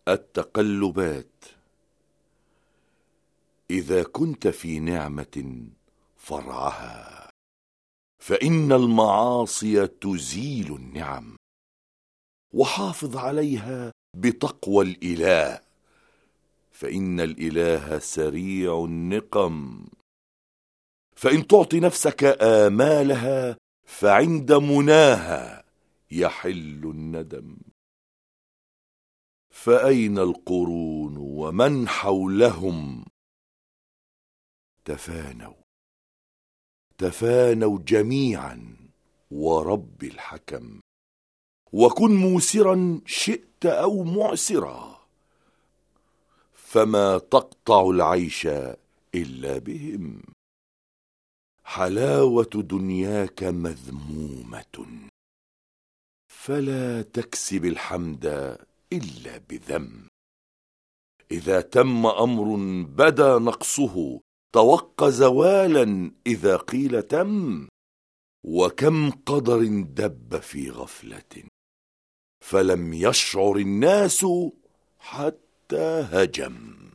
التقلبات. إذا كنت في نعمة فارعها، فإن المعاصي تزيل النعم. وحافظ عليها بتقوى الإله، فإن الإله سريع النقم. فإن تعطي نفسك آمالها، فعند مناها يحل الندم. فأين القرون ومن حولهم؟ تفانوا جميعا ورب الحكم. وكن موسرا شئت أو معسرا، فما تقطع العيش إلا بهم. حلاوة دنياك مذمومة، فلا تكسب الحمد إلا بذم. إذا تم أمر بدا نقصه، توق زوالا إذا قيل تم. وكم قدر دب في غفلة، فلم يشعر الناس حتى هجم.